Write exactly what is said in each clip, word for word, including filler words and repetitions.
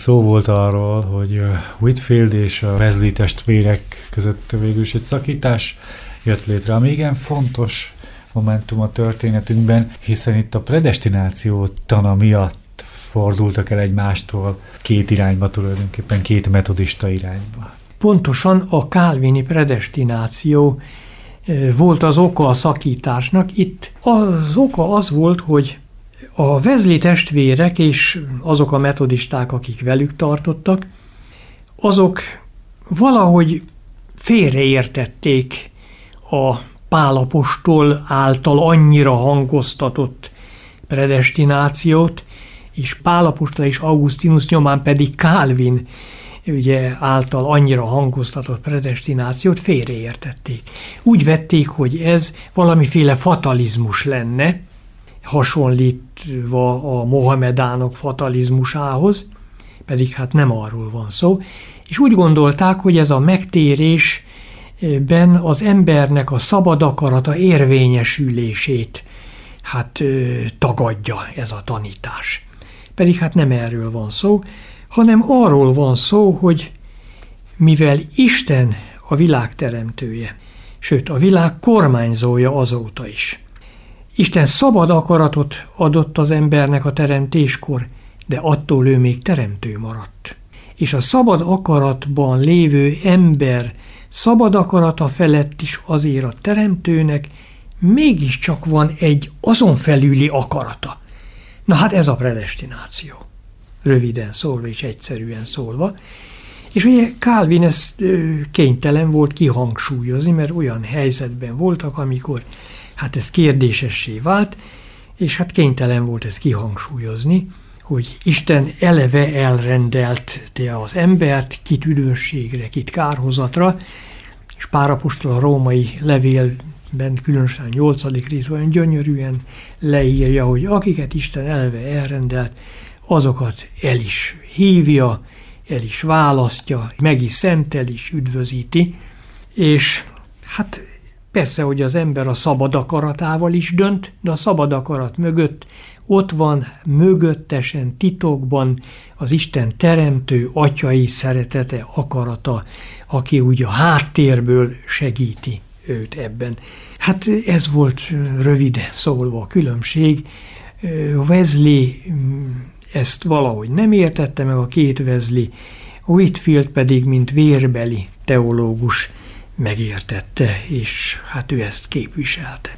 szó volt arról, hogy Whitfield és a Wesley testvérek között végül is egy szakítás jött létre, ami igen fontos momentum a történetünkben, hiszen itt a predestináció tana miatt fordultak el egymástól két irányba, tulajdonképpen két metodista irányba. Pontosan a kálvini predestináció volt az oka a szakításnak. Itt az oka az volt, hogy a Wesley testvérek és azok a metodisták, akik velük tartottak, azok valahogy félreértették a Pál apostol által annyira hangoztatott predestinációt, és Pál apostol és Augustinus nyomán pedig Calvin ugye által annyira hangoztatott predestinációt félreértették. Úgy vették, hogy ez valamiféle fatalizmus lenne, hasonlítva a mohamedánok fatalizmusához, pedig hát nem arról van szó, és úgy gondolták, hogy ez a megtérésben az embernek a szabad akarata érvényesülését hát tagadja ez a tanítás. Pedig hát nem erről van szó, hanem arról van szó, hogy mivel Isten a világ teremtője, sőt a világ kormányzója azóta is, Isten szabad akaratot adott az embernek a teremtéskor, de attól ő még teremtő maradt. És a szabad akaratban lévő ember szabad akarata felett is azért a teremtőnek mégiscsak van egy azon felüli akarata. Na hát ez a predestináció. Röviden szólva és egyszerűen szólva. És ugye Calvin ezt ö, kénytelen volt kihangsúlyozni, mert olyan helyzetben voltak, amikor hát ez kérdésessé vált, és hát kénytelen volt ezt kihangsúlyozni, hogy Isten eleve elrendelte az embert, kit üdvösségre, kit kárhozatra, és Pál apostol a római levélben, különösen a nyolcadik részben olyan gyönyörűen leírja, hogy akiket Isten eleve elrendelt, azokat el is hívja, el is választja, meg is szentel is, üdvözíti, és hát persze, hogy az ember a szabad akaratával is dönt, de a szabad akarat mögött ott van mögöttesen, titokban az Isten teremtő atyai szeretete, akarata, aki ugye a háttérből segíti őt ebben. Hát ez volt röviden szólva a különbség. Wesley ezt valahogy nem értette meg, a két Wesley, Whitfield pedig, mint vérbeli teológus megértette, és hát ő ezt képviselte.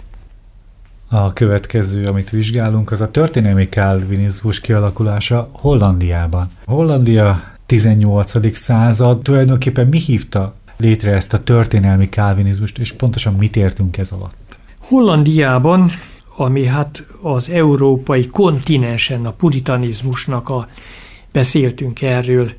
A következő, amit vizsgálunk, az a történelmi kálvinizmus kialakulása Hollandiában. Hollandia tizennyolcadik század, tulajdonképpen mi hívta létre ezt a történelmi kálvinizmust, és pontosan mit értünk ez alatt? Hollandiában, ami hát az európai kontinensen a puritanizmusnak a, beszéltünk erről,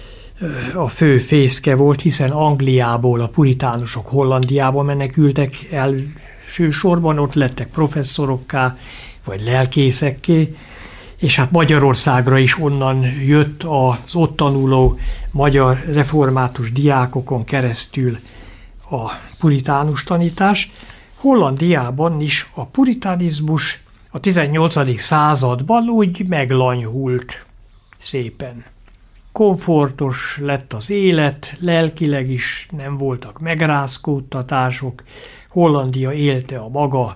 a fő fészke volt, hiszen Angliából a puritánusok Hollandiába menekültek el, elsősorban ott lettek professzorokká, vagy lelkészekké, és hát Magyarországra is onnan jött az ott tanuló magyar református diákokon keresztül a puritánus tanítás. Hollandiában is a puritánizmus a tizennyolcadik században úgy meglanyhult szépen. Komfortos lett az élet, lelkileg is nem voltak megrázkódtatások, Hollandia élte a maga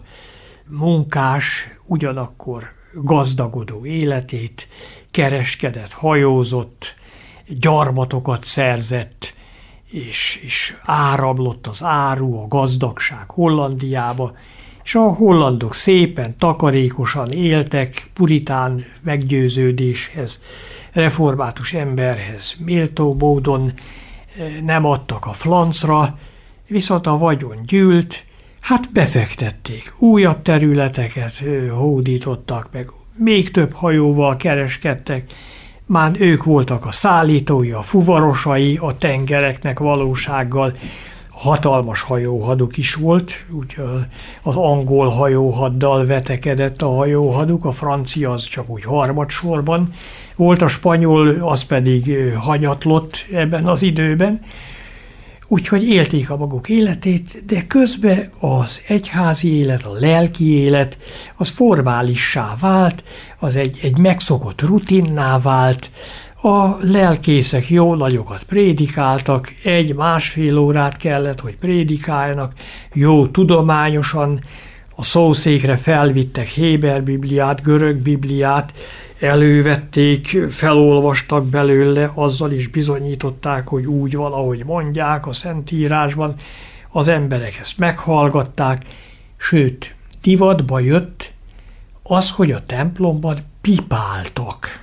munkás, ugyanakkor gazdagodó életét, kereskedett, hajózott, gyarmatokat szerzett, és, és áramlott az áru, a gazdagság Hollandiába, és a hollandok szépen, takarékosan éltek, puritán meggyőződéshez, református emberhez méltó módon nem adtak a flancra, viszont a vagyon gyűlt, hát befektették, újabb területeket hódítottak meg, még több hajóval kereskedtek, már ők voltak a szállítói, a fuvarosai a tengereknek valósággal, hatalmas hajóhaduk is volt, úgy az angol hajóhaddal vetekedett a hajóhaduk, a francia az csak úgy harmadsorban volt, a spanyol az pedig hanyatlott ebben az időben, úgyhogy élték a maguk életét, de közben az egyházi élet, a lelki élet, az formálissá vált, az egy, egy megszokott rutinná vált, A lelkészek jó nagyokat prédikáltak, egy-másfél órát kellett, hogy prédikáljanak, jó tudományosan, a szószékre felvittek héber bibliát, görög bibliát, elővették, felolvastak belőle, azzal is bizonyították, hogy úgy van, ahogy mondják a Szentírásban, az emberek ezt meghallgatták, sőt, divatba jött az, hogy a templomban pipáltak.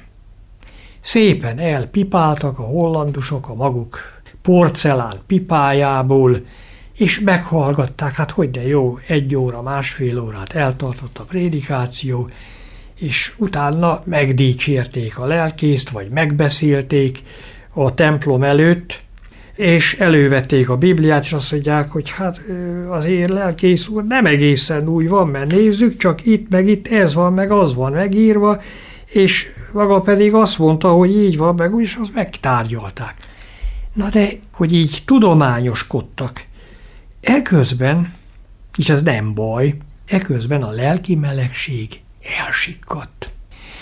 Szépen elpipáltak a hollandusok a maguk porcelán pipájából, és meghallgatták, hát hogy de jó, egy óra, másfél órát eltartott a prédikáció, és utána megdicsérték a lelkészt, vagy megbeszélték a templom előtt, és elővették a Bibliát, és azt mondják, hogy hát azért lelkész úr nem egészen úgy van, mert nézzük, csak itt, meg itt ez van, meg az van megírva, és maga pedig azt mondta, hogy így van, meg úgy, és azt megtárgyalták. Na de, hogy így tudományoskodtak. Eközben, és ez nem baj, eközben a lelki melegség elsikkadt.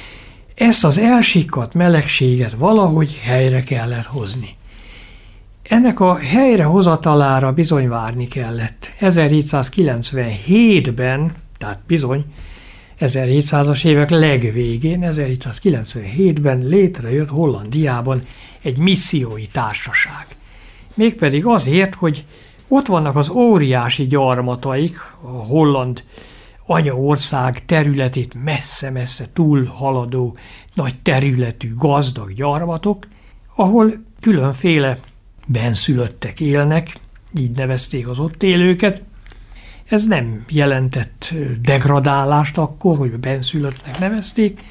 Ezt az elsikkadt melegséget valahogy helyre kellett hozni. Ennek a helyrehozatalára bizony várni kellett. ezerhétszázkilencvenhétben, tehát bizony ezerhétszázas évek legvégén, ezerhétszázkilencvenhétben létrejött Hollandiában egy missziói társaság. Mégpedig azért, hogy ott vannak az óriási gyarmataik, a holland anyaország területét messze-messze túlhaladó, nagy területű, gazdag gyarmatok, ahol különféle benszülöttek élnek, így nevezték az ott élőket. Ez nem jelentett degradálást akkor, hogy benszülöttnek nevezték.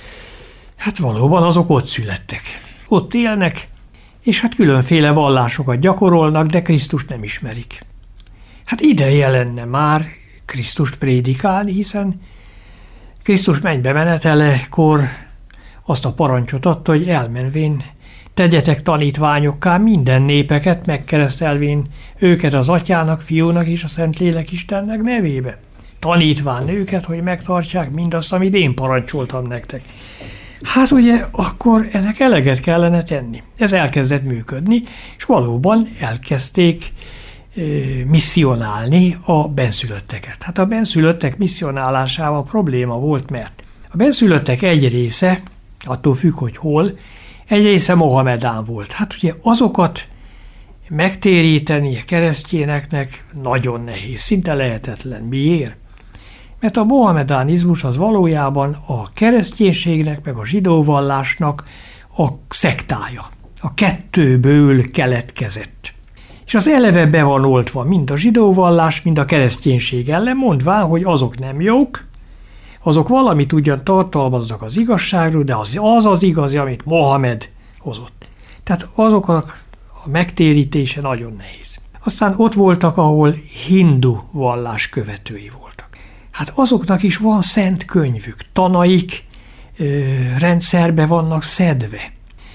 Hát valóban azok ott születtek. Ott élnek, és hát különféle vallásokat gyakorolnak, de Krisztust nem ismerik. Hát ideje lenne már Krisztust prédikálni, hiszen Krisztus mennybe menetelekor azt a parancsot adta, hogy elmenvén tegyetek tanítványokká minden népeket, megkeresztelvén őket az Atyának, Fiúnak és a Szentlélek Istennek nevébe. Tanítván őket, hogy megtartsák mindazt, amit én parancsoltam nektek. Hát ugye akkor ennek eleget kellene tenni. Ez elkezdett működni, és valóban elkezdték e, misszionálni a benszülötteket. Hát a benszülöttek misszionálásával probléma volt, mert a benszülöttek egy része, attól függ, hogy hol, egy része mohamedán volt. Hát ugye azokat megtéríteni a keresztényeknek nagyon nehéz, szinte lehetetlen. Miért? Mert a mohamedánizmus az valójában a kereszténységnek meg a zsidó vallásnak a szektája. A kettőből keletkezett. És az eleve be van oltva mind a zsidó vallás, mind a kereszténység ellen, mondván, hogy azok nem jók, azok valamit ugyan tartalmaznak az igazságról, de az az, az igazi, amit Mohamed hozott. Tehát azok a, a megtérítése nagyon nehéz. Aztán ott voltak, ahol hindu vallás követői voltak. Hát azoknak is van szent könyvük, tanaik ö, rendszerbe vannak szedve.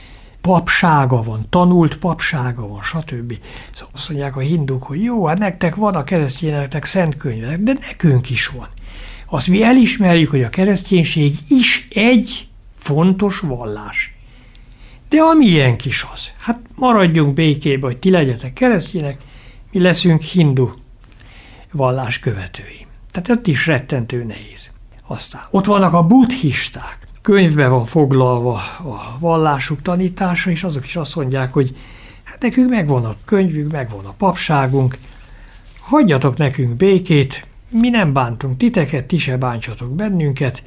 Papsága van, tanult papsága van, stb. Szóval azt mondják a hinduk, hogy jó, hát nektek van a keresztényeknek szent könyvek, de nekünk is van. Azt mi elismerjük, hogy a kereszténység is egy fontos vallás. De a miénk is az. Hát maradjunk békébe, hogy ti legyetek keresztények, mi leszünk hindu vallás követői. Tehát ott is rettentő nehéz. Aztán ott vannak a buddhisták. Könyvben van foglalva a vallásuk tanítása, és azok is azt mondják, hogy hát nekünk megvan a könyvünk, megvan a papságunk, hagyjatok nekünk békét, mi nem bántunk titeket, ti se bántsatok bennünket,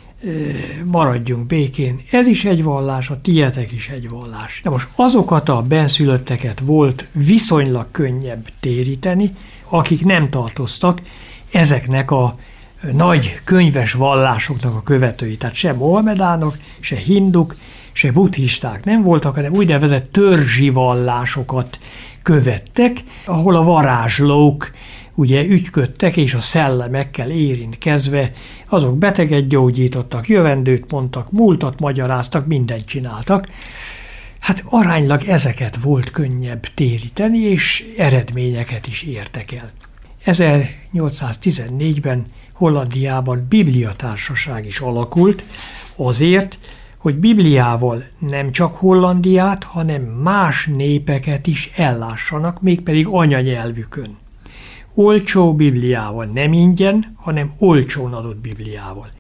maradjunk békén. Ez is egy vallás, a tietek is egy vallás. De most azokat a benszülötteket volt viszonylag könnyebb téríteni, akik nem tartoztak ezeknek a nagy könyves vallásoknak a követői. Tehát se mohamedánok, se hinduk, se buddhisták nem voltak, hanem úgynevezett törzsi vallásokat követtek, ahol a varázslók ugye ügyködtek, és a szellemekkel érintkezve azok beteget gyógyítottak, jövendőt mondtak, múltat magyaráztak, mindent csináltak. Hát aránylag ezeket volt könnyebb téríteni, és eredményeket is értek el. ezernyolcszáztizennégyben Hollandiában bibliatársaság is alakult azért, hogy Bibliával nem csak Hollandiát, hanem más népeket is ellássanak, mégpedig anyanyelvükön. Olcsó Bibliával, nem ingyen, hanem olcsón adott Bibliával.